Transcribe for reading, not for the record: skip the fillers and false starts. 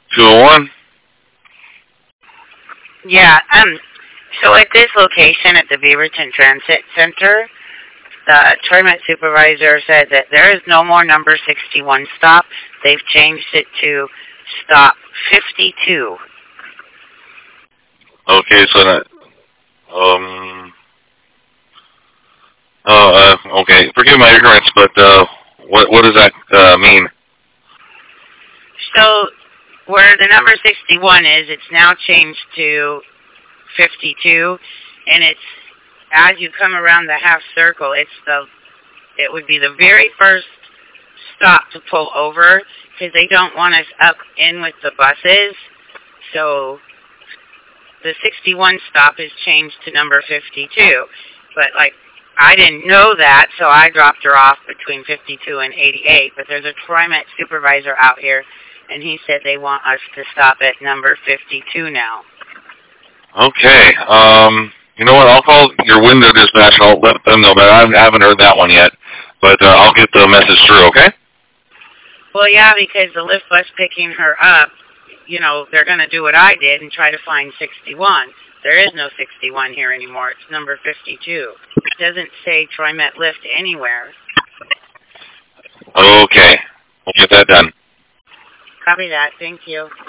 201. Yeah. So at this location at the Beaverton Transit Center, the tournament supervisor said that there is no more number 61 stop. They've changed it to stop 52. Okay, so that, okay. Forgive my ignorance, but what does that mean? So where the number 61 is, it's now changed to 52, and it's as you come around the half circle, it would be the very first stop to pull over because they don't want us up in with the buses. So the 61 stop is changed to number 52. But like I didn't know that, so I dropped her off between 52 and 88. But there's a TriMet supervisor out here, and he said they want us to stop at number 52 now. Okay. You know what? I'll call your window dispatch and I'll let them know. But I haven't heard that one yet. But I'll get the message through. Okay. Well, yeah, because the lift bus picking her up, you know, they're going to do what I did and try to find 61. There is no 61 here anymore. It's number 52. It doesn't say TriMet Lift anywhere. Okay. We'll get that done. Copy that. Thank you.